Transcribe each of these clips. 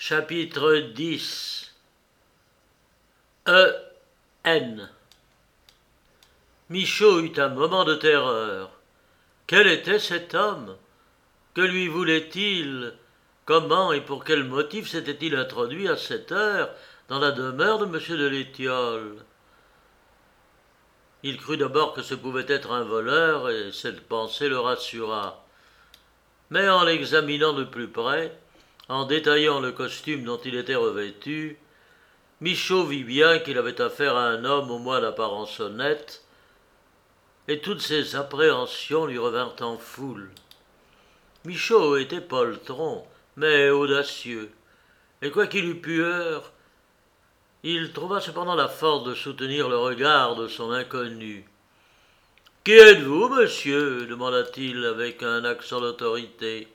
Chapitre 10 E.N. Michaud eut un moment de terreur. Quel était cet homme? Que lui voulait-il? Comment et pour quel motif s'était-il introduit à cette heure dans la demeure de M. de l'Étiole? Il crut d'abord que ce pouvait être un voleur, et cette pensée le rassura. Mais en l'examinant de plus près, en détaillant le costume dont il était revêtu, Michaud vit bien qu'il avait affaire à un homme au moins d'apparence honnête, et toutes ses appréhensions lui revinrent en foule. Michaud était poltron, mais audacieux, et quoiqu'il eût peur, il trouva cependant la force de soutenir le regard de son inconnu. « Qui êtes-vous, monsieur » demanda-t-il avec un accent d'autorité.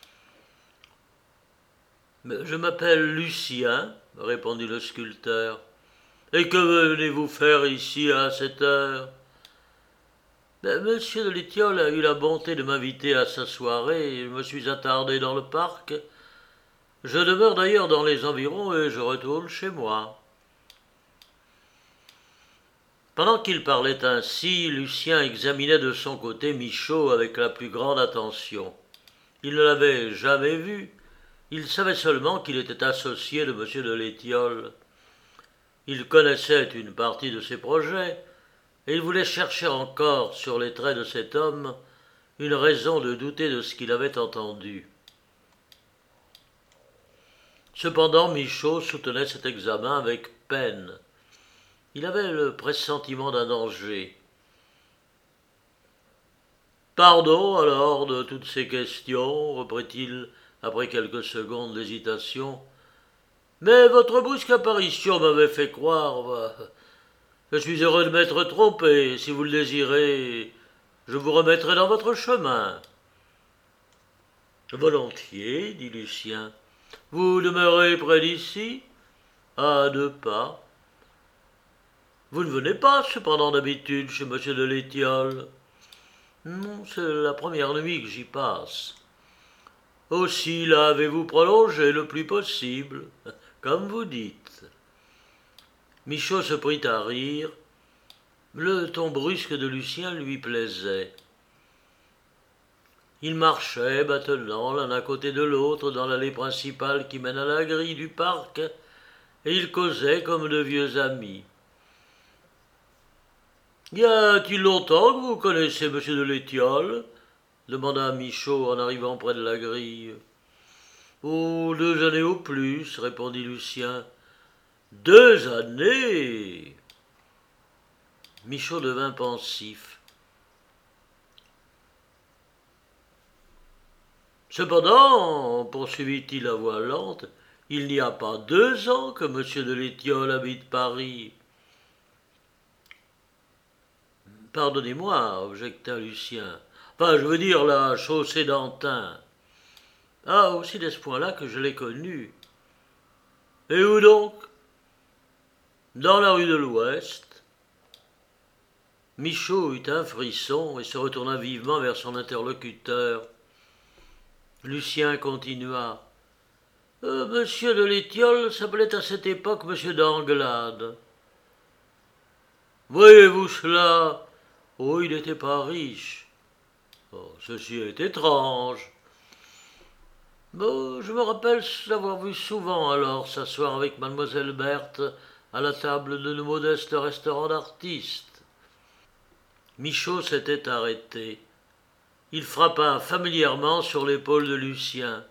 « Je m'appelle Lucien, » répondit le sculpteur. « Et que venez-vous faire ici à cette heure ?»« Monsieur de l'Étiole a eu la bonté de m'inviter à sa soirée et je me suis attardé dans le parc. Je demeure d'ailleurs dans les environs et je retourne chez moi. » Pendant qu'il parlait ainsi, Lucien examinait de son côté Michaud avec la plus grande attention. Il ne l'avait jamais vu. Il savait seulement qu'il était associé de M. de l'Étiole. Il connaissait une partie de ses projets, et il voulait chercher encore, sur les traits de cet homme, une raison de douter de ce qu'il avait entendu. Cependant, Michaud soutenait cet examen avec peine. Il avait le pressentiment d'un danger. « Pardon, alors, de toutes ces questions, reprit-il après quelques secondes d'hésitation. Mais votre brusque apparition m'avait fait croire. Je suis heureux de m'être trompé. Si vous le désirez, je vous remettrai dans votre chemin. » « Volontiers, dit Lucien. Vous demeurez près d'ici ? À 2 pas. Vous ne venez pas, cependant, d'habitude chez M. de l'Étiole ? Non, c'est la première nuit que j'y passe. Aussi là avez-vous prolongé le plus possible, comme vous dites. Michaud se prit à rire. Le ton brusque de Lucien lui plaisait. Ils marchaient maintenant l'un à côté de l'autre dans l'allée principale qui mène à la grille du parc, et ils causaient comme de vieux amis. « Y a-t-il longtemps que vous connaissez M. de l'Étiole ?» demanda Michaud en arrivant près de la grille. « Oh, 2 années au plus, » répondit Lucien. « 2 années !» Michaud devint pensif. « Cependant, poursuivit-il à voix lente, il n'y a pas 2 ans que M. de l'Étiole habite Paris. » « Pardonnez-moi, objecta Lucien. Enfin, je veux dire la chaussée d'Antin. Ah, aussi de ce point-là que je l'ai connu. Et où donc ? Dans la rue de l'Ouest. » Michaud eut un frisson et se retourna vivement vers son interlocuteur. Lucien continua. Monsieur de l'Étiole s'appelait à cette époque Monsieur d'Anglade. Voyez-vous cela ? Oh, il n'était pas riche. Oh, ceci est étrange. Bon, je me rappelle l'avoir vu souvent alors s'asseoir avec mademoiselle Berthe à la table de nos modestes restaurants d'artistes. Michaud s'était arrêté. Il frappa familièrement sur l'épaule de Lucien.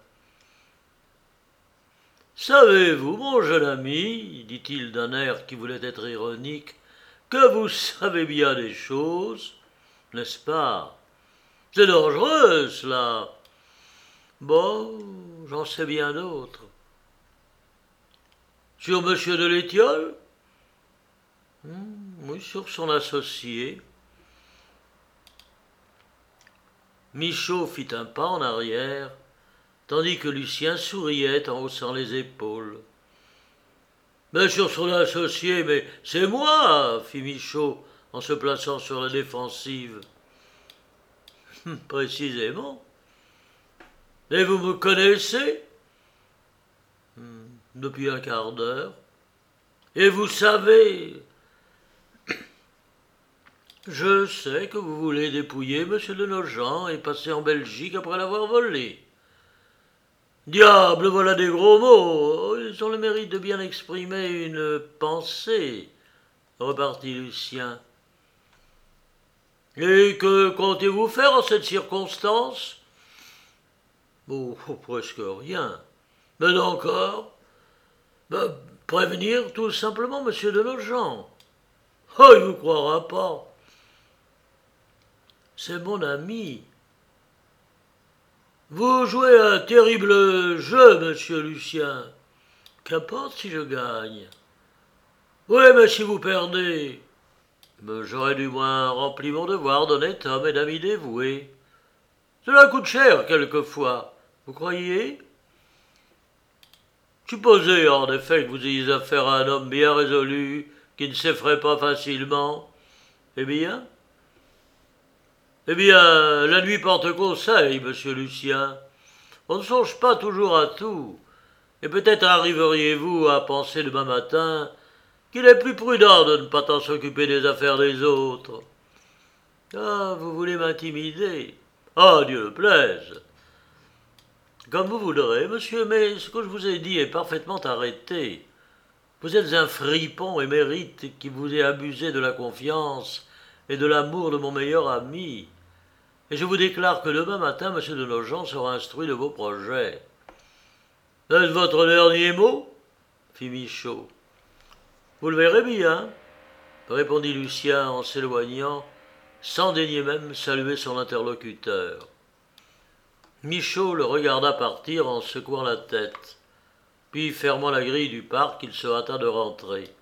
« Savez-vous, mon jeune ami, dit-il d'un air qui voulait être ironique, que vous savez bien des choses, n'est-ce pas ? C'est dangereux, cela. Bon, j'en sais bien d'autres. Sur M. de l'Étiole ? Oui, sur son associé. » Michaud fit un pas en arrière, tandis que Lucien souriait en haussant les épaules. « Mais sur son associé, mais c'est moi !» fit Michaud en se plaçant sur la défensive. « Précisément. Et vous me connaissez ? Depuis un quart d'heure. Et vous savez, je sais que vous voulez dépouiller M. de Nogent et passer en Belgique après l'avoir volé. Diable, voilà des gros mots. Ils ont le mérite de bien exprimer une pensée, repartit Lucien. Et que comptez-vous faire en cette circonstance? Oh, presque rien. Mais encore? Ben, prévenir tout simplement M. de Nogent. Oh, il ne vous croira pas. C'est mon ami. Vous jouez un terrible jeu, monsieur Lucien. Qu'importe si je gagne. Oui, mais si vous perdez, j'aurais du moins rempli mon devoir d'honnête homme et d'ami dévoué. Cela coûte cher quelquefois, vous croyez? Supposez en effet que vous ayez affaire à un homme bien résolu, qui ne s'effraie pas facilement. Eh bien? Eh bien, la nuit porte conseil, monsieur Lucien. On ne songe pas toujours à tout, et peut-être arriveriez-vous à penser demain matin qu'il est plus prudent de ne pas tant s'occuper des affaires des autres. Ah, vous voulez m'intimider? Ah, Dieu le plaise. Comme vous voudrez, monsieur, mais ce que je vous ai dit est parfaitement arrêté. Vous êtes un fripon émérite qui vous est abusé de la confiance et de l'amour de mon meilleur ami. Et je vous déclare que demain matin, monsieur de Nogent sera instruit de vos projets. Est-ce votre dernier mot? Fit Michaud. Vous le verrez bien, répondit Lucien en s'éloignant, sans daigner même saluer son interlocuteur. Michaud le regarda partir en secouant la tête, puis fermant la grille du parc, il se hâta de rentrer.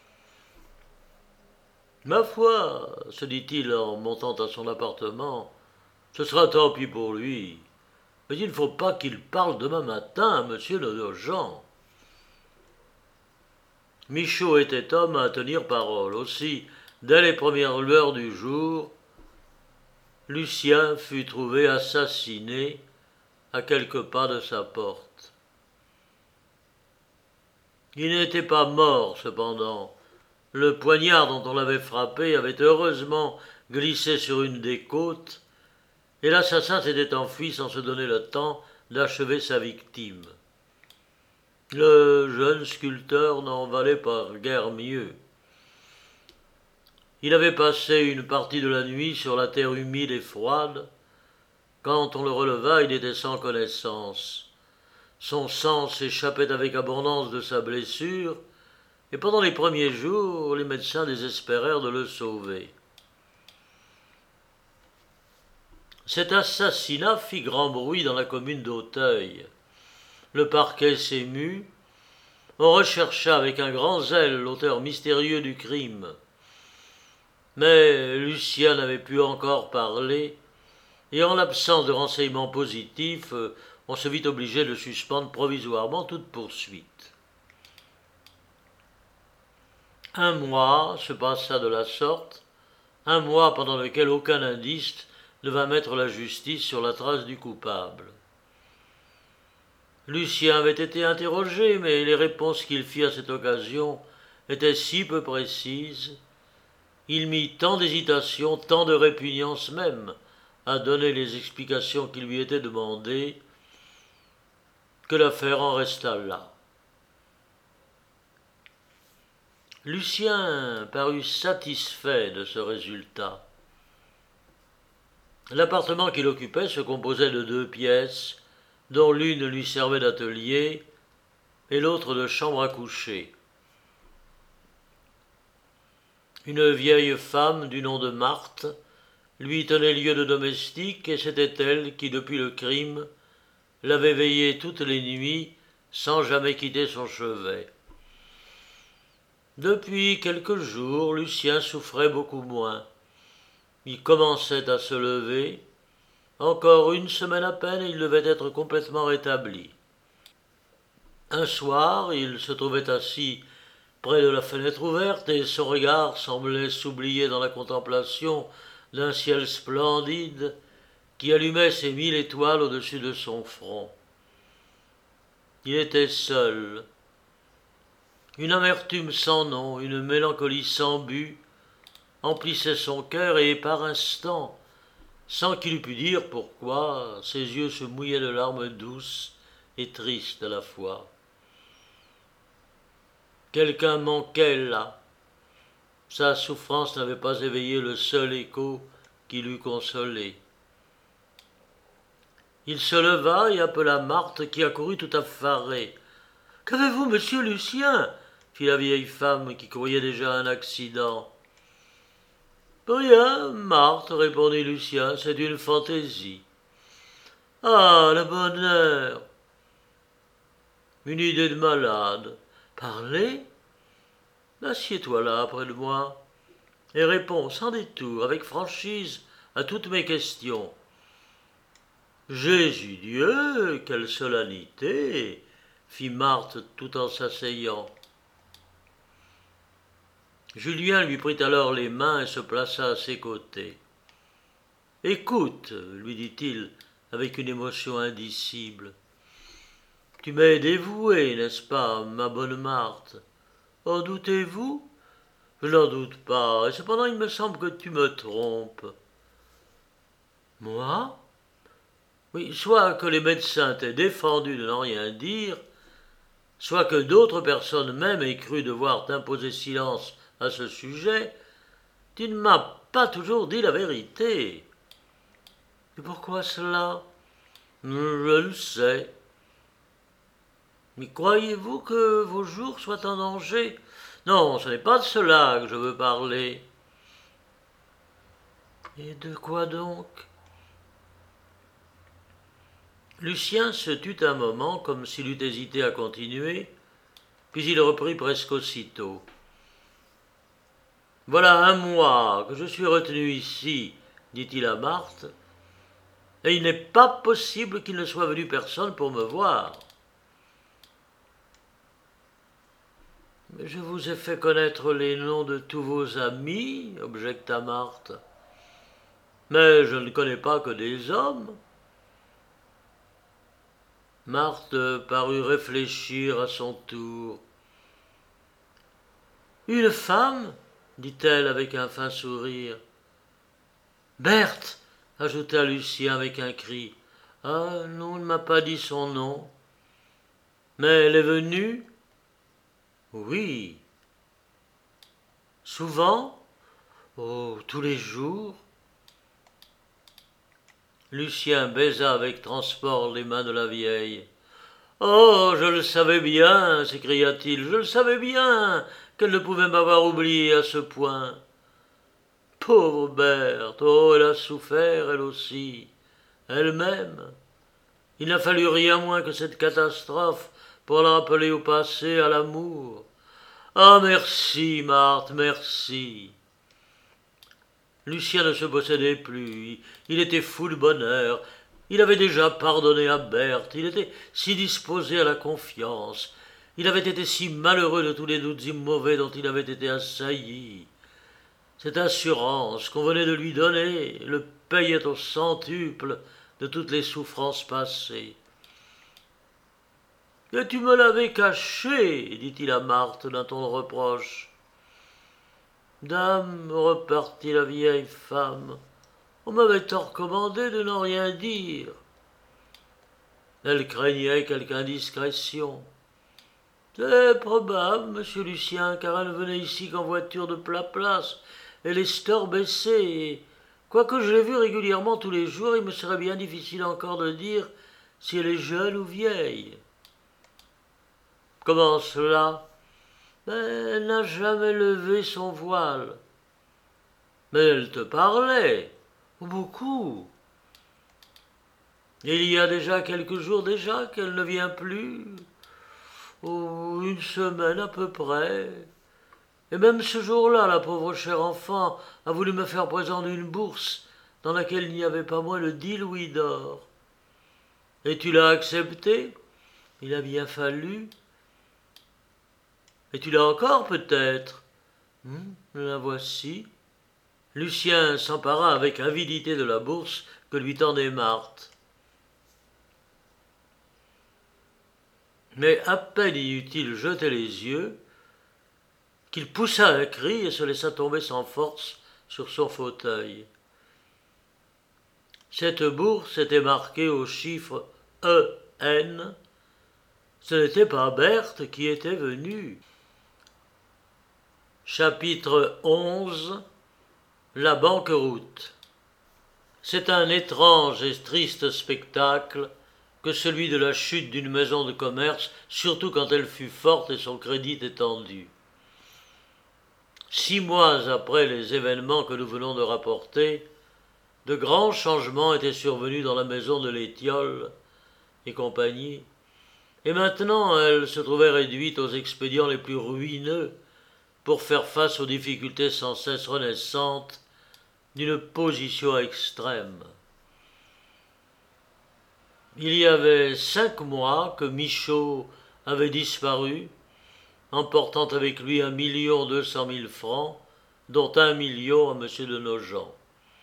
Ma foi, se dit-il en montant à son appartement, ce sera tant pis pour lui. Mais il ne faut pas qu'il parle demain matin à monsieur de Nogent. Michaud était homme à tenir parole. Aussi, dès les premières lueurs du jour, Lucien fut trouvé assassiné à quelques pas de sa porte. Il n'était pas mort, cependant. Le poignard dont on l'avait frappé avait heureusement glissé sur une des côtes, et l'assassin s'était enfui sans se donner le temps d'achever sa victime. Le jeune sculpteur n'en valait pas guère mieux. Il avait passé une partie de la nuit sur la terre humide et froide. Quand on le releva, il était sans connaissance. Son sang s'échappait avec abondance de sa blessure, et pendant les premiers jours, les médecins désespérèrent de le sauver. Cet assassinat fit grand bruit dans la commune d'Auteuil. Le parquet s'émut. On rechercha avec un grand zèle l'auteur mystérieux du crime. Mais Lucien n'avait pu encore parler, et en l'absence de renseignements positifs, on se vit obligé de suspendre provisoirement toute poursuite. Un mois se passa de la sorte, un mois pendant lequel aucun indice ne vint mettre la justice sur la trace du coupable. Lucien avait été interrogé, mais les réponses qu'il fit à cette occasion étaient si peu précises. Il mit tant d'hésitation, tant de répugnance même à donner les explications qui lui étaient demandées, que l'affaire en resta là. Lucien parut satisfait de ce résultat. L'appartement qu'il occupait se composait de 2 pièces, dont l'une lui servait d'atelier et l'autre de chambre à coucher. Une vieille femme du nom de Marthe lui tenait lieu de domestique, et c'était elle qui, depuis le crime, l'avait veillé toutes les nuits sans jamais quitter son chevet. Depuis quelques jours, Lucien souffrait beaucoup moins. Il commençait à se lever. Encore une semaine à peine, et il devait être complètement rétabli. Un soir, il se trouvait assis près de la fenêtre ouverte, et son regard semblait s'oublier dans la contemplation d'un ciel splendide qui allumait ses 1000 étoiles au-dessus de son front. Il était seul, Une amertume sans nom, une mélancolie sans but, emplissaient son cœur et par instants, sans qu'il eût pu dire pourquoi, ses yeux se mouillaient de larmes douces et tristes à la fois. Quelqu'un manquait là. Sa souffrance n'avait pas éveillé le seul écho qui l'eût consolé. Il se leva et appela Marthe qui accourut tout effarée. « Qu'avez-vous, monsieur Lucien ?» fit la vieille femme qui croyait déjà un accident. « Rien, Marthe, répondit Lucien, c'est une fantaisie. »« Ah, le bonheur !»« Une idée de malade. »« Parlez ? Assieds-toi là, près de moi, et réponds sans détour, avec franchise, à toutes mes questions. » Jésus Dieu, quelle solennité, fit Marthe tout en s'asseyant. Julien lui prit alors les mains et se plaça à ses côtés. « Écoute, lui dit-il avec une émotion indicible. Tu m'es dévouée, n'est-ce pas, ma bonne Marthe? En doutez-vous? Je n'en doute pas, et cependant il me semble que tu me trompes. » Moi? Oui, soit que les médecins t'aient défendu de n'en rien dire, soit que d'autres personnes même aient cru devoir t'imposer silence à ce sujet, tu ne m'as pas toujours dit la vérité. Et pourquoi cela? Je le sais. Mais croyez-vous que vos jours soient en danger? Non, ce n'est pas de cela que je veux parler. Et de quoi donc? Lucien se tut un moment comme s'il eût hésité à continuer, puis il reprit presque aussitôt. « Voilà un mois que je suis retenu ici, dit-il à Marthe, et il n'est pas possible qu'il ne soit venu personne pour me voir. »« Je vous ai fait connaître les noms de tous vos amis, objecta Marthe. Mais je ne connais pas que des hommes. » Marthe parut réfléchir à son tour. « Une femme, dit-elle avec un fin sourire. « Berthe, ajouta Lucien avec un cri. Ah non, il ne m'a pas dit son nom. Mais elle est venue? Oui. Souvent? Oh, tous les jours. Lucien baisa avec transport les mains de la vieille. Oh, je le savais bien, s'écria-t-il, je le savais bien qu'elle ne pouvait m'avoir oublié à ce point. Pauvre Berthe, oh, elle a souffert, elle aussi, elle-même. Il n'a fallu rien moins que cette catastrophe pour la rappeler au passé, à l'amour. Ah, merci, Marthe, merci. Lucien ne se possédait plus, il était fou de bonheur, il avait déjà pardonné à Berthe, il était si disposé à la confiance, il avait été si malheureux de tous les doutes mauvais dont il avait été assailli. Cette assurance qu'on venait de lui donner le payait au centuple de toutes les souffrances passées. « Et tu me l'avais caché, dit-il à Marthe d'un ton de reproche. Dame, repartit la vieille femme, on m'avait tant recommandé de n'en rien dire. Elle craignait quelque indiscrétion. C'est probable, monsieur Lucien, car elle venait ici qu'en voiture de plat place, et les stores baissés, et quoique je l'ai vue régulièrement tous les jours, il me serait bien difficile encore de dire si elle est jeune ou vieille. Comment cela? Elle n'a jamais levé son voile. Mais elle te parlait, beaucoup. Il y a déjà quelques jours déjà qu'elle ne vient plus, ou une semaine à peu près. Et même ce jour-là, la pauvre chère enfant a voulu me faire présent d'une bourse dans laquelle il n'y avait pas moins de 10 louis d'or. Et tu l'as accepté? Il a bien fallu. Et tu l'as encore peut-être? La voici. Lucien s'empara avec avidité de la bourse que lui tendait Marthe. Mais à peine y eut-il jeté les yeux qu'il poussa un cri et se laissa tomber sans force sur son fauteuil. Cette bourse était marquée au chiffre EN. Ce n'était pas Berthe qui était venue. Chapitre 11. La banqueroute. C'est un étrange et triste spectacle que celui de la chute d'une maison de commerce, surtout quand elle fut forte et son crédit étendu. 6 mois après les événements que nous venons de rapporter, de grands changements étaient survenus dans la maison de l'Étiole et compagnie, et maintenant elle se trouvait réduite aux expédients les plus ruineux pour faire face aux difficultés sans cesse renaissantes d'une position extrême. Il y avait 5 mois que Michaud avait disparu, emportant avec lui 1,2 million francs, dont 1 million à M. de Nogent.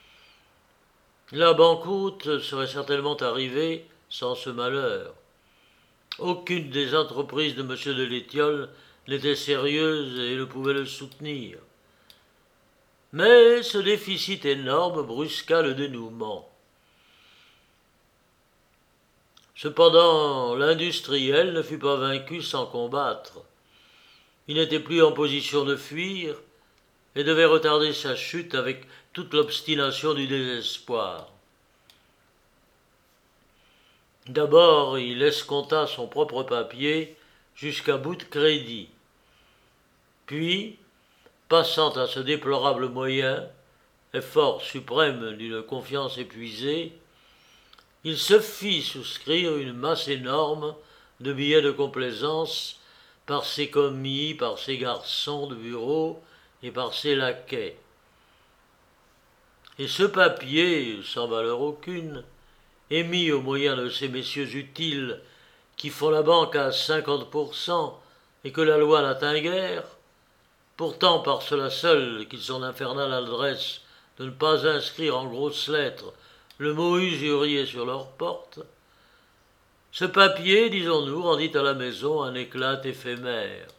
La banqueroute serait certainement arrivée sans ce malheur. Aucune des entreprises de M. de l'Étiole n'était sérieuse et ne pouvait le soutenir. Mais ce déficit énorme brusqua le dénouement. Cependant, l'industriel ne fut pas vaincu sans combattre. Il n'était plus en position de fuir et devait retarder sa chute avec toute l'obstination du désespoir. D'abord, il escompta son propre papier jusqu'à bout de crédit. Puis, passant à ce déplorable moyen, effort suprême d'une confiance épuisée, il se fit souscrire une masse énorme de billets de complaisance par ses commis, par ses garçons de bureau et par ses laquais. Et ce papier, sans valeur aucune, émis au moyen de ces messieurs utiles qui font la banque à 50% et que la loi n'atteint guère, pourtant par cela seul qu'ils ont l'infernale adresse de ne pas inscrire en grosses lettres le mot usurier sur leur porte, ce papier, disons-nous, rendit à la maison un éclat éphémère.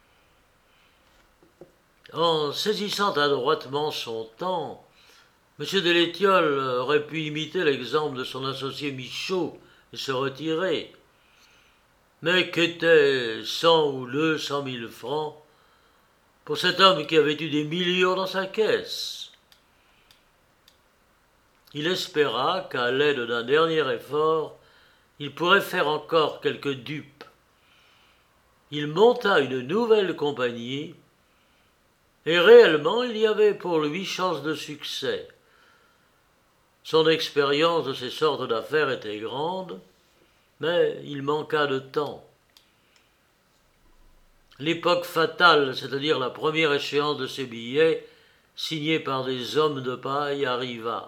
En saisissant adroitement son temps, M. de l'Étiole aurait pu imiter l'exemple de son associé Michaud et se retirer. Mais qu'étaient 100 ou 200 000 francs pour cet homme qui avait eu des millions dans sa caisse? Il espéra qu'à l'aide d'un dernier effort, il pourrait faire encore quelques dupes. Il monta une nouvelle compagnie, et réellement il y avait pour lui chance de succès. Son expérience de ces sortes d'affaires était grande, mais il manqua de temps. L'époque fatale, c'est-à-dire la première échéance de ces billets, signés par des hommes de paille, arriva.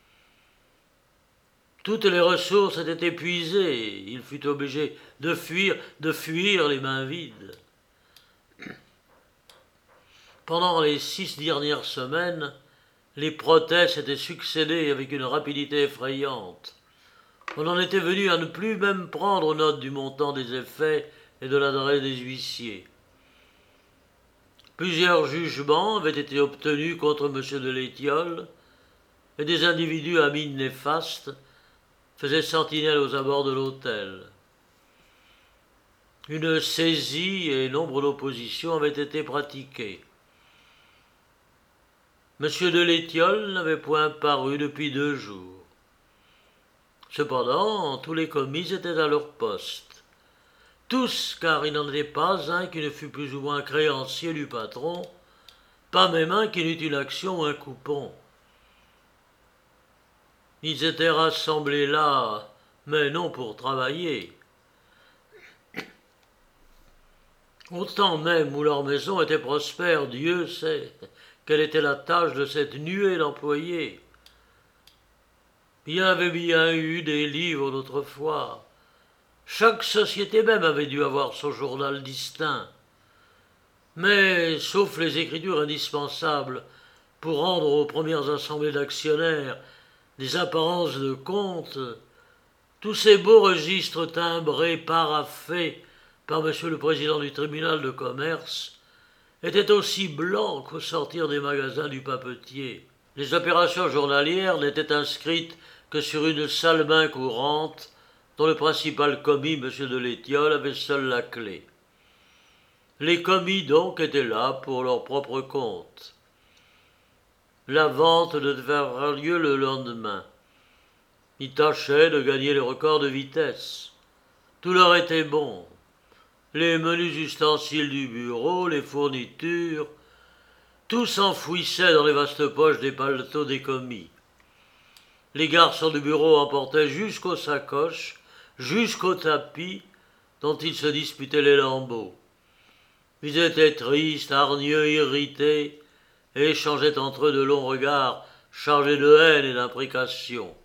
Toutes les ressources étaient épuisées, il fut obligé de fuir les mains vides. Pendant les 6 dernières semaines, les protêts s'étaient succédé avec une rapidité effrayante. On en était venu à ne plus même prendre note du montant des effets et de l'adresse des huissiers. Plusieurs jugements avaient été obtenus contre M. de l'Étiole, et des individus à mine néfaste faisaient sentinelle aux abords de l'hôtel. Une saisie et nombre d'oppositions avaient été pratiquées. M. de l'Étiole n'avait point paru depuis 2 jours. Cependant, tous les commis étaient à leur poste. Tous, car il n'en était pas un qui ne fût plus ou moins créancier du patron, pas même un qui n'eût une action ou un coupon. Ils étaient rassemblés là, mais non pour travailler. Au temps même où leur maison était prospère, Dieu sait quelle était la tâche de cette nuée d'employés. Il y avait bien eu des livres d'autrefois. Chaque société même avait dû avoir son journal distinct. Mais, sauf les écritures indispensables pour rendre aux premières assemblées d'actionnaires des apparences de compte, tous ces beaux registres timbrés, paraphés par M. le président du tribunal de commerce, était aussi blanc qu'au sortir des magasins du papetier. Les opérations journalières n'étaient inscrites que sur une sale main courante dont le principal commis, M. de l'Étiole, avait seul la clé. Les commis donc étaient là pour leur propre compte. La vente devait avoir lieu le lendemain. Ils tâchaient de gagner les records de vitesse. Tout leur était bon. Les menus ustensiles du bureau, les fournitures, tout s'enfouissait dans les vastes poches des paletots des commis. Les garçons du bureau emportaient jusqu'aux sacoches, jusqu'aux tapis, dont ils se disputaient les lambeaux. Ils étaient tristes, hargneux, irrités, et échangeaient entre eux de longs regards chargés de haine et d'imprécations.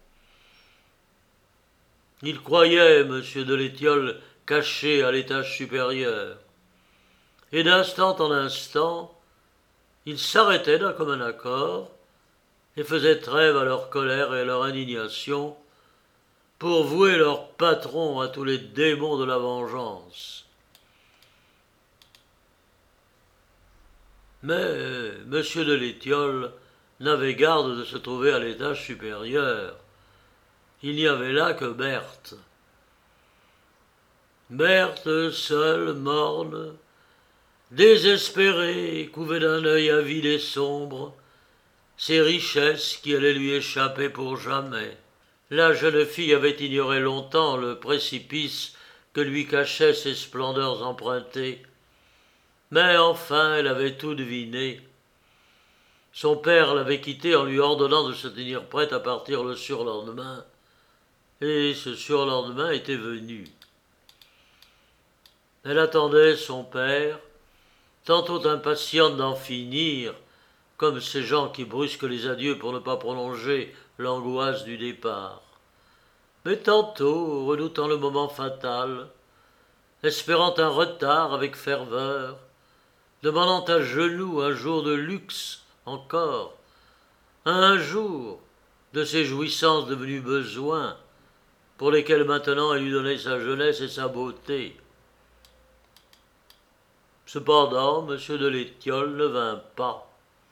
Ils croyaient M. de l'Étiole caché à l'étage supérieur. Et d'instant en instant, ils s'arrêtaient d'un commun accord et faisaient trêve à leur colère et à leur indignation pour vouer leur patron à tous les démons de la vengeance. Mais M. de l'Étiole n'avait garde de se trouver à l'étage supérieur. Il n'y avait là que Berthe. Berthe, seule, morne, désespérée, couvée d'un œil avide et sombre, ses richesses qui allaient lui échapper pour jamais. La jeune fille avait ignoré longtemps le précipice que lui cachaient ses splendeurs empruntées. Mais enfin elle avait tout deviné. Son père l'avait quittée en lui ordonnant de se tenir prête à partir le surlendemain. Et ce surlendemain était venu. Elle attendait son père, tantôt impatiente d'en finir, comme ces gens qui brusquent les adieux pour ne pas prolonger l'angoisse du départ, mais tantôt redoutant le moment fatal, espérant un retard avec ferveur, demandant à genoux un jour de luxe encore, un jour de ces jouissances devenues besoins, pour lesquels maintenant elle lui donnait sa jeunesse et sa beauté. Cependant, M. de l'Étiole ne vint pas.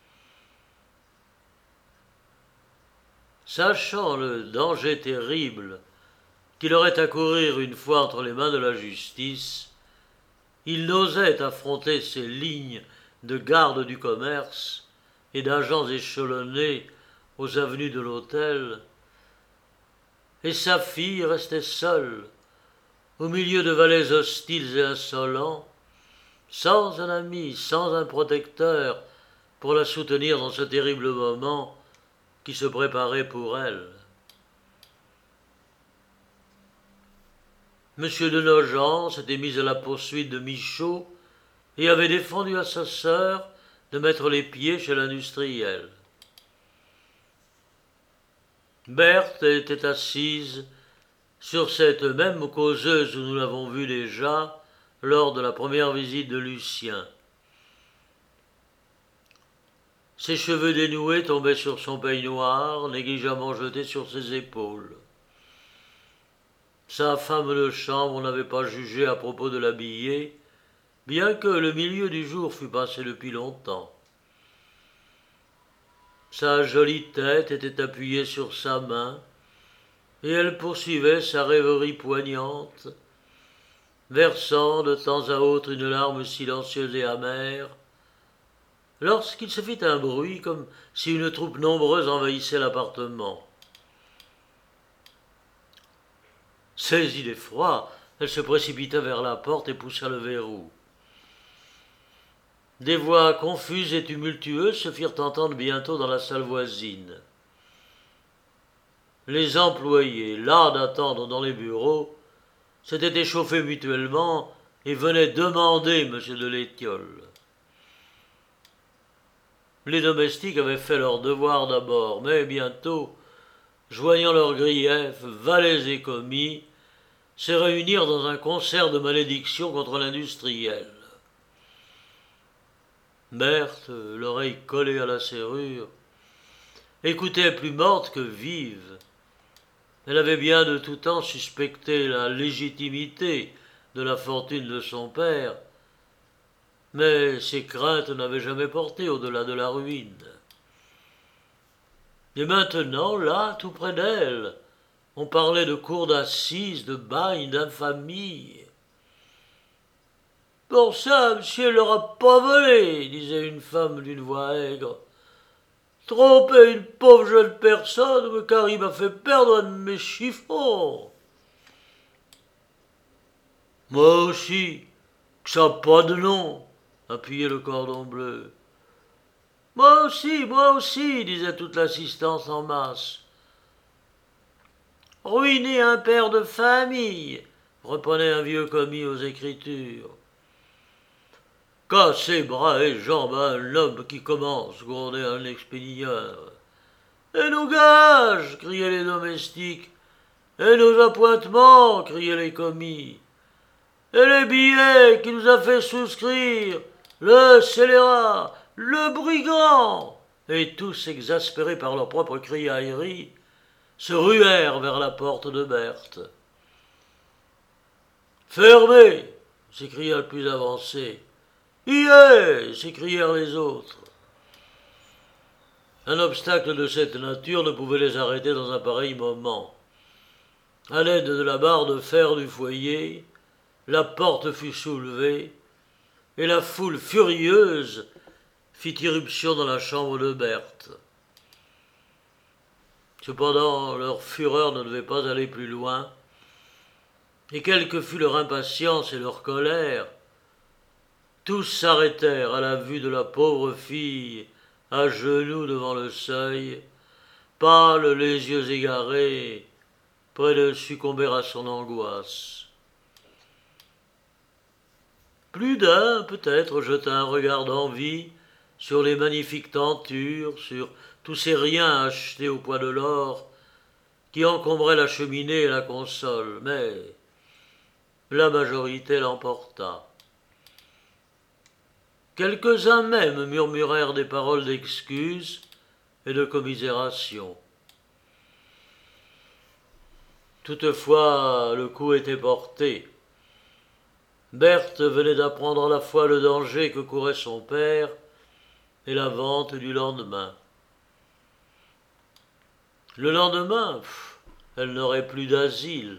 Sachant le danger terrible qu'il aurait à courir une fois entre les mains de la justice, il n'osait affronter ces lignes de gardes du commerce et d'agents échelonnés aux avenues de l'Hôtel, et sa fille restait seule, au milieu de valets hostiles et insolents, sans un ami, sans un protecteur pour la soutenir dans ce terrible moment qui se préparait pour elle. M. de Nogent s'était mis à la poursuite de Michaud et avait défendu à sa sœur de mettre les pieds chez l'industriel. Berthe était assise sur cette même causeuse où nous l'avons vue déjà lors de la première visite de Lucien. Ses cheveux dénoués tombaient sur son peignoir, négligemment jeté sur ses épaules. Sa femme de chambre n'avait pas jugé à propos de l'habiller, bien que le milieu du jour fût passé depuis longtemps. Sa jolie tête était appuyée sur sa main, et elle poursuivait sa rêverie poignante, versant de temps à autre une larme silencieuse et amère, lorsqu'il se fit un bruit comme si une troupe nombreuse envahissait l'appartement. Saisie d'effroi, elle se précipita vers la porte et poussa le verrou. Des voix confuses et tumultueuses se firent entendre bientôt dans la salle voisine. Les employés, las d'attendre dans les bureaux, s'étaient échauffés mutuellement et venaient demander M. de l'Étiole. Les domestiques avaient fait leur devoir d'abord, mais bientôt, joignant leurs griefs, valets et commis, se réunirent dans un concert de malédiction contre l'industriel. Berthe, l'oreille collée à la serrure, écoutait plus morte que vive. Elle avait bien de tout temps suspecté la légitimité de la fortune de son père, mais ses craintes n'avaient jamais porté au-delà de la ruine. Et maintenant, là, tout près d'elle, on parlait de cour d'assises, de bagne, d'infamie. Pour ça, monsieur, elle l'aura pas volé, disait une femme d'une voix aigre. Tromper une pauvre jeune personne, car il m'a fait perdre un de mes chiffons. Moi aussi, que ça n'a pas de nom, appuyait le cordon bleu. Moi aussi, disait toute l'assistance en masse. Ruiner un père de famille, reprenait un vieux commis aux Écritures. Casser bras et jambes à un homme qui commence, grondait un expéditeur. Et nos gages, criaient les domestiques. Et nos appointements, criaient les commis. Et les billets qu'il nous a fait souscrire, le scélérat, le brigand. Et tous, exaspérés par leur propre criaillerie, se ruèrent vers la porte de Berthe. Fermez, s'écria le plus avancé. Y est, s'écrièrent les autres. Un obstacle de cette nature ne pouvait les arrêter dans un pareil moment. À l'aide de la barre de fer du foyer, la porte fut soulevée, et la foule furieuse fit irruption dans la chambre de Berthe. Cependant, leur fureur ne devait pas aller plus loin, et quelle que fût leur impatience et leur colère, tous s'arrêtèrent à la vue de la pauvre fille, à genoux devant le seuil, pâle, les yeux égarés, près de succomber à son angoisse. Plus d'un, peut-être, jeta un regard d'envie sur les magnifiques tentures, sur tous ces riens achetés au poids de l'or, qui encombraient la cheminée et la console, mais la majorité l'emporta. Quelques-uns même murmurèrent des paroles d'excuse et de commisération. Toutefois, le coup était porté. Berthe venait d'apprendre à la fois le danger que courait son père et la vente du lendemain. Le lendemain, elle n'aurait plus d'asile.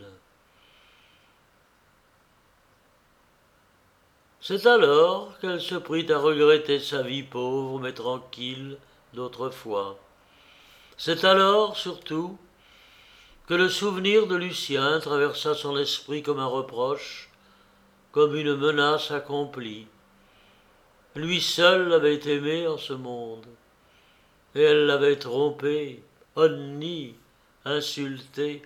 C'est alors qu'elle se prit à regretter sa vie pauvre mais tranquille d'autrefois. C'est alors, surtout, que le souvenir de Lucien traversa son esprit comme un reproche, comme une menace accomplie. Lui seul l'avait aimée en ce monde, et elle l'avait trompé, honnie, insulté.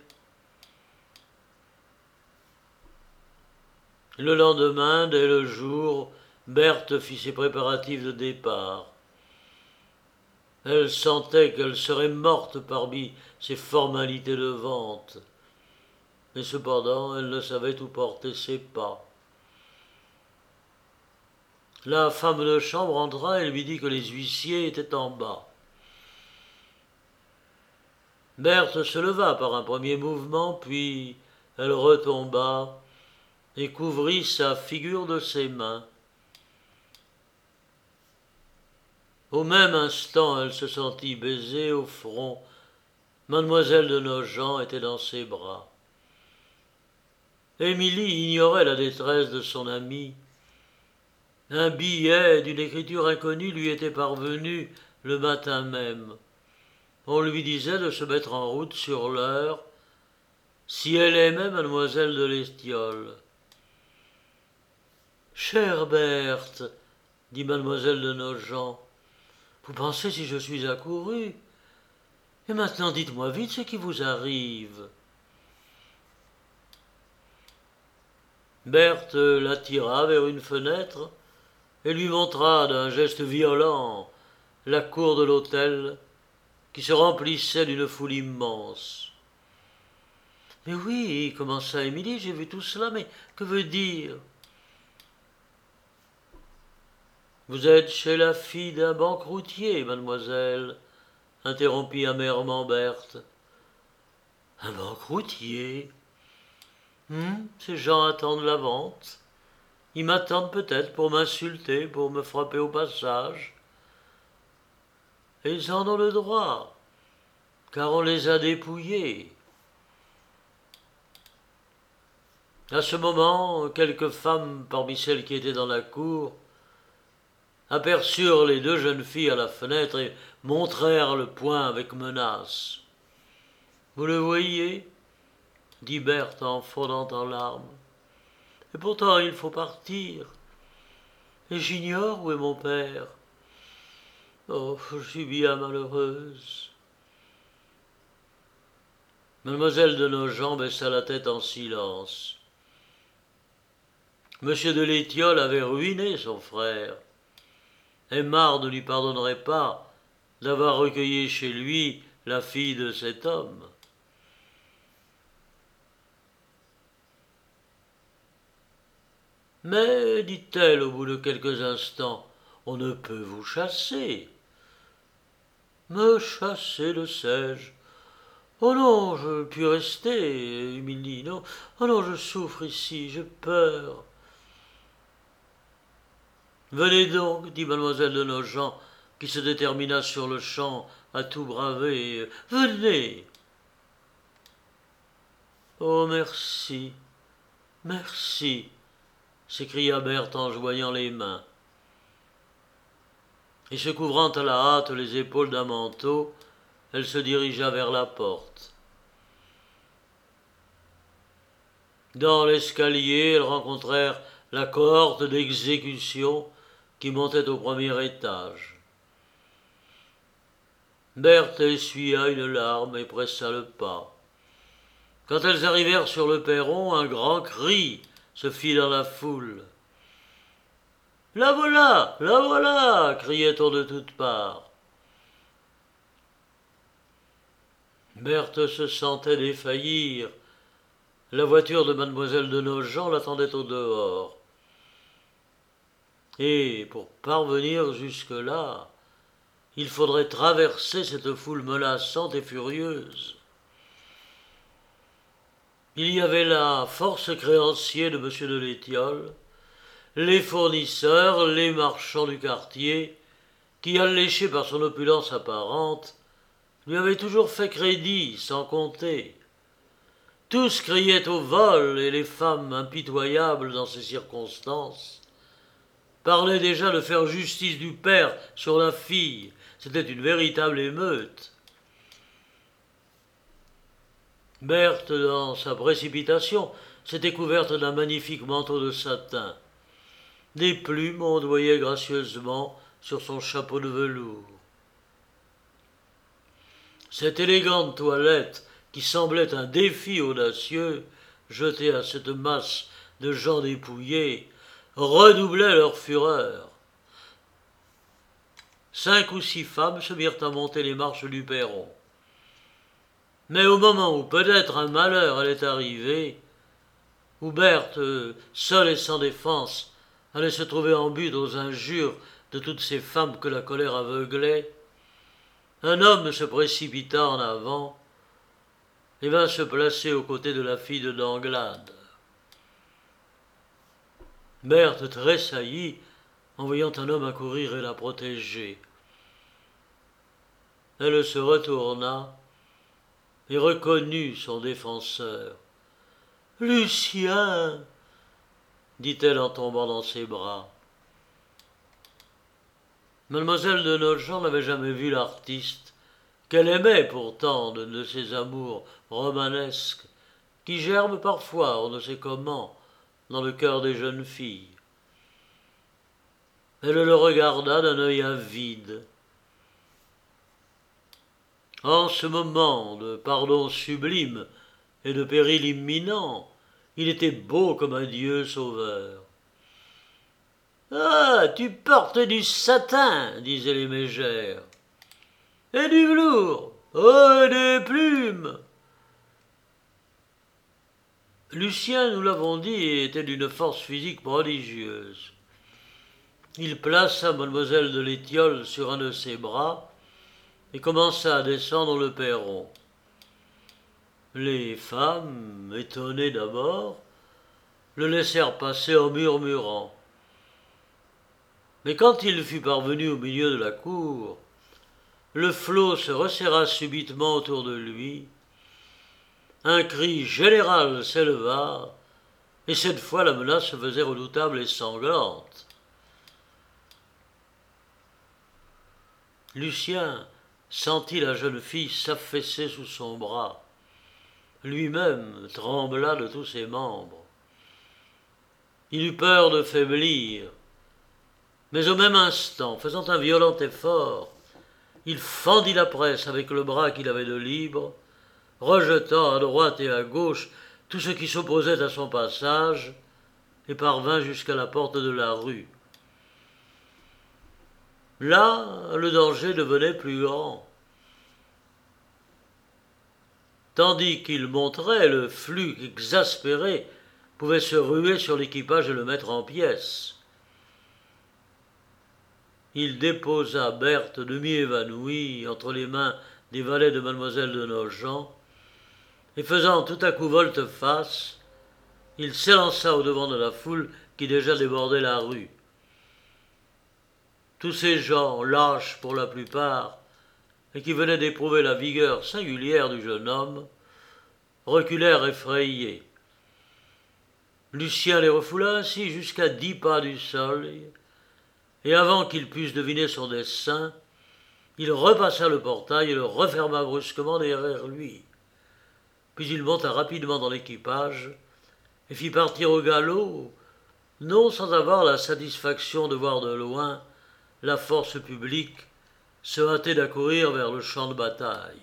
Le lendemain, dès le jour, Berthe fit ses préparatifs de départ. Elle sentait qu'elle serait morte parmi ces formalités de vente, mais cependant elle ne savait où porter ses pas. La femme de chambre entra et lui dit que les huissiers étaient en bas. Berthe se leva par un premier mouvement, puis elle retomba et couvrit sa figure de ses mains. Au même instant, elle se sentit baiser au front. Mademoiselle de Nogent était dans ses bras. Émilie ignorait la détresse de son amie. Un billet d'une écriture inconnue lui était parvenu le matin même. On lui disait de se mettre en route sur l'heure si elle aimait mademoiselle de l'Estiole. « Chère Berthe, dit mademoiselle de Nogent, vous pensez si je suis accourue? Et maintenant dites-moi vite ce qui vous arrive. » Berthe l'attira vers une fenêtre et lui montra d'un geste violent la cour de l'hôtel qui se remplissait d'une foule immense. « Mais oui, commença Émilie, j'ai vu tout cela, mais que veut dire? » « Vous êtes chez la fille d'un banqueroutier, mademoiselle, interrompit amèrement Berthe. « Un banqueroutier? Ces gens attendent la vente. Ils m'attendent peut-être pour m'insulter, pour me frapper au passage. Et ils en ont le droit, car on les a dépouillés. À ce moment, quelques femmes parmi celles qui étaient dans la cour aperçurent les deux jeunes filles à la fenêtre et montrèrent le poing avec menace. « Vous le voyez ?» dit Berthe en fondant en larmes. « Et pourtant il faut partir. Et j'ignore où est mon père. Oh, je suis bien malheureuse. » Mademoiselle de Nogent baissa la tête en silence. Monsieur de l'Étiole avait ruiné son frère. Aymar ne lui pardonnerait pas d'avoir recueilli chez lui la fille de cet homme. Mais, dit-elle au bout de quelques instants, on ne peut vous chasser. Me chasser, le sais-je? Oh non, je puis rester, Émilie, non. Oh non, je souffre ici, j'ai peur. Venez donc, dit mademoiselle de Nogent, qui se détermina sur le champ à tout braver. Venez. Oh, merci, merci, s'écria Berthe en joignant les mains. Et se couvrant à la hâte les épaules d'un manteau, elle se dirigea vers la porte. Dans l'escalier, elles rencontrèrent la cohorte d'exécution qui montait au premier étage. Berthe essuya une larme et pressa le pas. Quand elles arrivèrent sur le perron, un grand cri se fit dans la foule. « La voilà, la voilà !» criait-on de toutes parts. Berthe se sentait défaillir. La voiture de mademoiselle de Nogent l'attendait au dehors. Et pour parvenir jusque-là, il faudrait traverser cette foule menaçante et furieuse. Il y avait là force créanciers de M. de l'Étiole, les fournisseurs, les marchands du quartier, qui, alléchés par son opulence apparente, lui avaient toujours fait crédit sans compter. Tous criaient au vol, et les femmes, impitoyables dans ces circonstances, parlaient déjà de faire justice du père sur la fille. C'était une véritable émeute. Berthe, dans sa précipitation, s'était couverte d'un magnifique manteau de satin. Des plumes ondoyaient gracieusement sur son chapeau de velours. Cette élégante toilette, qui semblait un défi audacieux, jeté à cette masse de gens dépouillés, redoublait leur fureur. 5 ou 6 femmes se mirent à monter les marches du perron. Mais au moment où peut-être un malheur allait arriver, où Berthe, seule et sans défense, allait se trouver en butte aux injures de toutes ces femmes que la colère aveuglait, un homme se précipita en avant et vint se placer aux côtés de la fille de Danglade. Berthe tressaillit en voyant un homme accourir et la protéger. Elle se retourna et reconnut son défenseur. « Lucien !» dit-elle en tombant dans ses bras. Mademoiselle de Nogent n'avait jamais vu l'artiste, qu'elle aimait pourtant de ces amours romanesques qui germent parfois, on ne sait comment, dans le cœur des jeunes filles. Elle le regarda d'un œil avide. En ce moment de pardon sublime et de péril imminent, il était beau comme un dieu sauveur. « Ah, tu portes du satin, disaient les mégères. Et du velours, oh, et des plumes. Lucien, nous l'avons dit, était d'une force physique prodigieuse. Il plaça mademoiselle de l'Étiole sur un de ses bras et commença à descendre le perron. Les femmes, étonnées d'abord, le laissèrent passer en murmurant. Mais quand il fut parvenu au milieu de la cour, le flot se resserra subitement autour de lui, un cri général s'éleva, et cette fois la menace se faisait redoutable et sanglante. Lucien sentit la jeune fille s'affaisser sous son bras. Lui-même trembla de tous ses membres. Il eut peur de faiblir, mais au même instant, faisant un violent effort, il fendit la presse avec le bras qu'il avait de libre, rejetant à droite et à gauche tout ce qui s'opposait à son passage, et parvint jusqu'à la porte de la rue. Là, le danger devenait plus grand. Tandis qu'il montrait, le flux exaspéré pouvait se ruer sur l'équipage et le mettre en pièces. Il déposa Berthe demi-évanouie entre les mains des valets de mademoiselle de Nogent, et faisant tout à coup volte-face, il s'élança au-devant de la foule qui déjà débordait la rue. Tous ces gens, lâches pour la plupart, et qui venaient d'éprouver la vigueur singulière du jeune homme, reculèrent effrayés. Lucien les refoula ainsi jusqu'à 10 pas du sol, et avant qu'ils pussent deviner son dessein, il repassa le portail et le referma brusquement derrière lui. Puis il monta rapidement dans l'équipage et fit partir au galop, non sans avoir la satisfaction de voir de loin la force publique se hâter d'accourir vers le champ de bataille.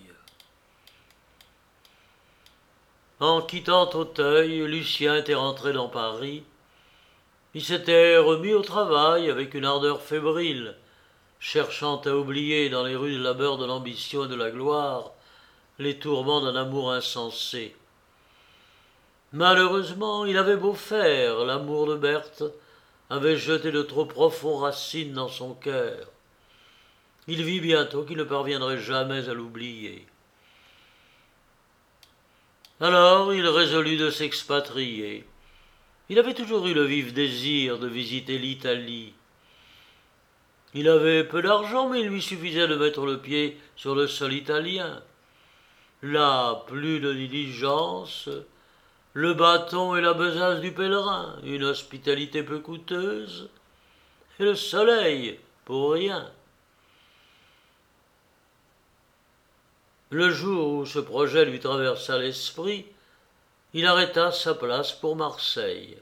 En quittant Auteuil, Lucien était rentré dans Paris. Il s'était remis au travail avec une ardeur fébrile, cherchant à oublier dans les rues de labeur de l'ambition et de la gloire les tourments d'un amour insensé. Malheureusement, il avait beau faire, l'amour de Berthe avait jeté de trop profondes racines dans son cœur. Il vit bientôt qu'il ne parviendrait jamais à l'oublier. Alors il résolut de s'expatrier. Il avait toujours eu le vif désir de visiter l'Italie. Il avait peu d'argent, mais il lui suffisait de mettre le pied sur le sol italien. Là, plus de diligence, le bâton et la besace du pèlerin, une hospitalité peu coûteuse, et le soleil pour rien. Le jour où ce projet lui traversa l'esprit, il arrêta sa place pour Marseille.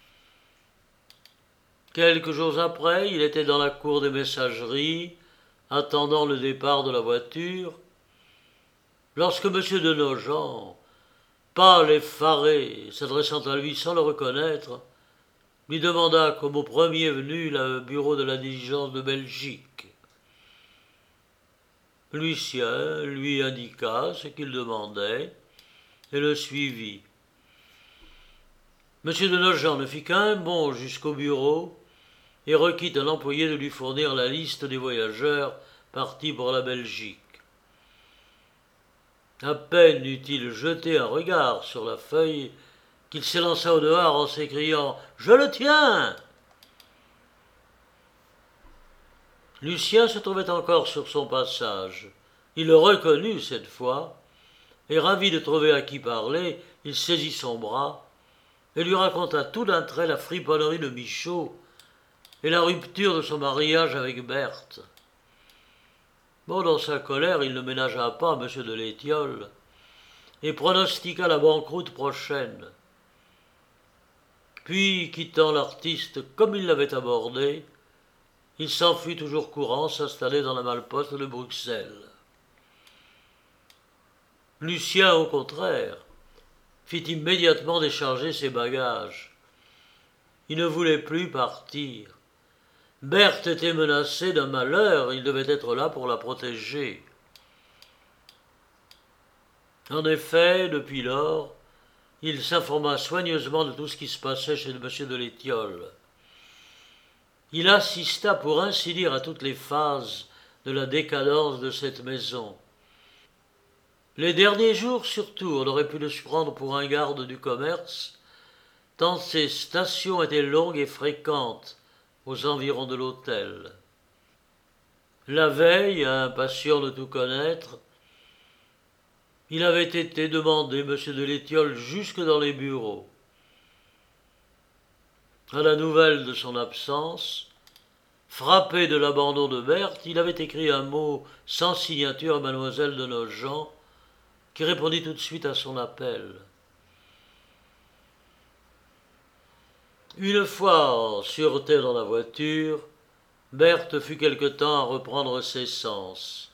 Quelques jours après, il était dans la cour des messageries, attendant le départ de la voiture, lorsque M. de Nogent, pâle et effaré, s'adressant à lui sans le reconnaître, lui demanda comme au premier venu le bureau de la diligence de Belgique. Lucien lui indiqua ce qu'il demandait et le suivit. M. de Nogent ne fit qu'un bond jusqu'au bureau et requit un employé de lui fournir la liste des voyageurs partis pour la Belgique. À peine eut-il jeté un regard sur la feuille qu'il s'élança au dehors en s'écriant « Je le tiens !» Lucien se trouvait encore sur son passage. Il le reconnut cette fois, et ravi de trouver à qui parler, il saisit son bras et lui raconta tout d'un trait la friponnerie de Michaud et la rupture de son mariage avec Berthe. Bon, dans sa colère, il ne ménagea pas M. de l'Étiole et pronostiqua la banqueroute prochaine. Puis, quittant l'artiste comme il l'avait abordé, il s'enfuit toujours courant s'installer dans la malle-poste de Bruxelles. Lucien, au contraire, fit immédiatement décharger ses bagages. Il ne voulait plus partir. Berthe était menacée d'un malheur, il devait être là pour la protéger. En effet, depuis lors, il s'informa soigneusement de tout ce qui se passait chez M. de l'Étiole. Il assista pour ainsi dire à toutes les phases de la décadence de cette maison. Les derniers jours surtout, on aurait pu le prendre pour un garde du commerce, tant ces stations étaient longues et fréquentes aux environs de l'hôtel. La veille, impatient de tout connaître, il avait été demander M. de l'Étiole jusque dans les bureaux. À la nouvelle de son absence, frappé de l'abandon de Berthe, il avait écrit un mot sans signature à mademoiselle de Nogent, qui répondit tout de suite à son appel. Une fois en sûreté dans la voiture, Berthe fut quelque temps à reprendre ses sens.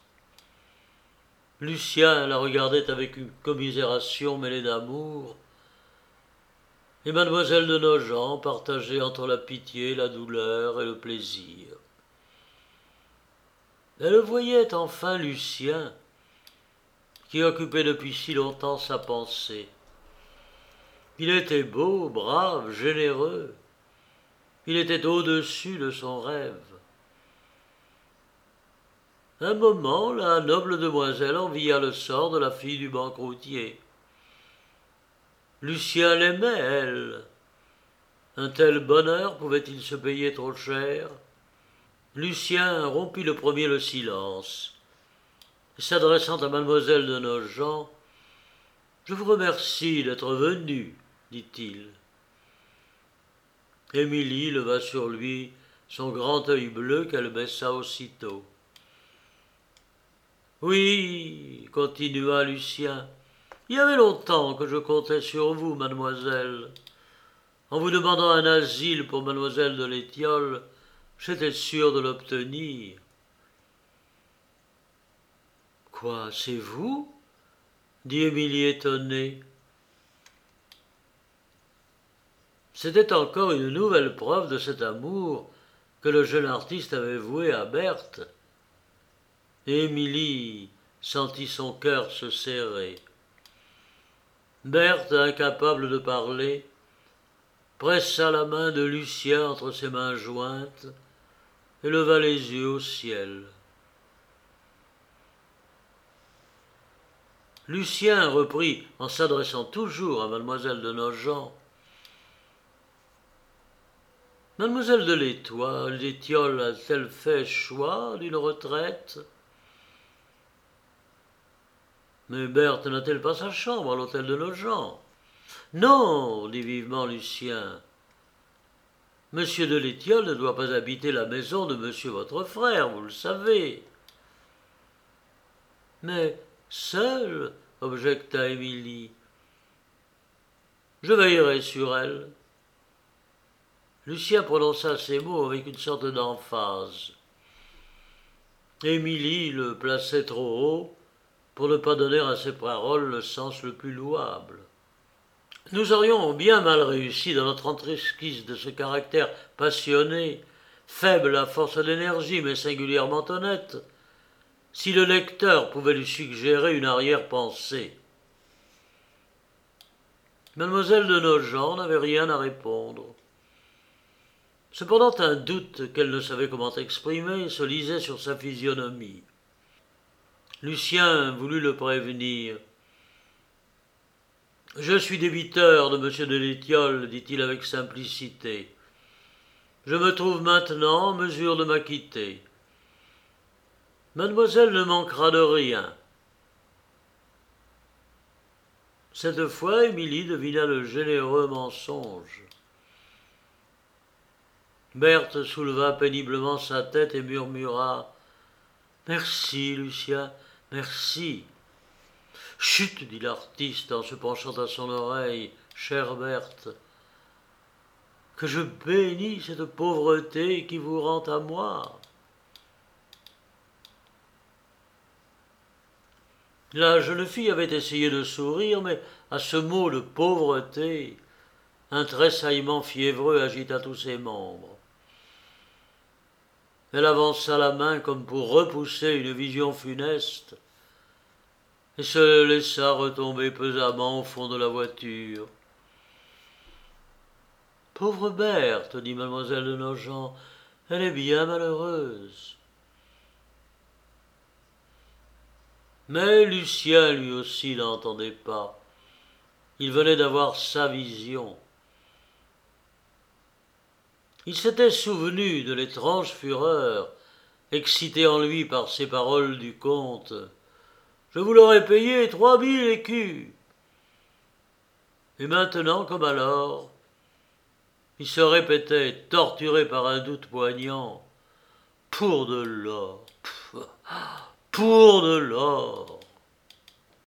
Lucien la regardait avec une commisération mêlée d'amour, et mademoiselle de Nogent partageait entre la pitié, la douleur et le plaisir. Elle voyait enfin Lucien, qui occupait depuis si longtemps sa pensée. Il était beau, brave, généreux. Il était au-dessus de son rêve. Un moment, la noble demoiselle envia le sort de la fille du banqueroutier. Lucien l'aimait, elle. Un tel bonheur pouvait-il se payer trop cher? Lucien rompit le premier le silence. S'adressant à mademoiselle de Nogent, « Je vous remercie d'être venue, dit-il. Émilie leva sur lui son grand œil bleu qu'elle baissa aussitôt. Oui, continua Lucien, il y avait longtemps que je comptais sur vous, mademoiselle. En vous demandant un asile pour mademoiselle de l'Étiole, j'étais sûr de l'obtenir. Quoi, c'est vous? Dit Émilie étonnée. C'était encore une nouvelle preuve de cet amour que le jeune artiste avait voué à Berthe. Émilie sentit son cœur se serrer. Berthe, incapable de parler, pressa la main de Lucien entre ses mains jointes et leva les yeux au ciel. Lucien reprit, en s'adressant toujours à mademoiselle de Nogent. Mademoiselle de l'Étiole a-t-elle fait choix d'une retraite? Mais Berthe n'a-t-elle pas sa chambre à l'hôtel de Nogent? Non, dit vivement Lucien. Monsieur de l'Étiole ne doit pas habiter la maison de monsieur votre frère, vous le savez. Mais seule, objecta Émilie. Je veillerai sur elle. Lucien prononça ces mots avec une sorte d'emphase. Émilie le plaçait trop haut pour ne pas donner à ses paroles le sens le plus louable. Nous aurions bien mal réussi dans notre esquisse de ce caractère passionné, faible à force d'énergie mais singulièrement honnête, si le lecteur pouvait lui suggérer une arrière-pensée. Mademoiselle de Nogent n'avait rien à répondre. Cependant, un doute qu'elle ne savait comment exprimer se lisait sur sa physionomie. Lucien voulut le prévenir. « Je suis débiteur de monsieur de l'Étiole, dit-il avec simplicité. Je me trouve maintenant en mesure de m'acquitter. Mademoiselle ne manquera de rien. » Cette fois, Émilie devina le généreux mensonge. Berthe souleva péniblement sa tête et murmura « Merci, Lucien, merci. » « Chut, dit l'artiste en se penchant à son oreille, chère Berthe, que je bénis cette pauvreté qui vous rend à moi. La jeune fille avait essayé de sourire, mais à ce mot de pauvreté, un tressaillement fiévreux agita tous ses membres. Elle avança la main comme pour repousser une vision funeste et se laissa retomber pesamment au fond de la voiture. « Pauvre Berthe, dit mademoiselle de Nogent, elle est bien malheureuse. » Mais Lucien, lui aussi, n'entendait pas. Il venait d'avoir sa vision. Il s'était souvenu de l'étrange fureur excitée en lui par ces paroles du comte. « Je vous l'aurais payé 3000 écus. » Et maintenant, comme alors, il se répétait, torturé par un doute poignant, « Pour de l'or, pour de l'or. »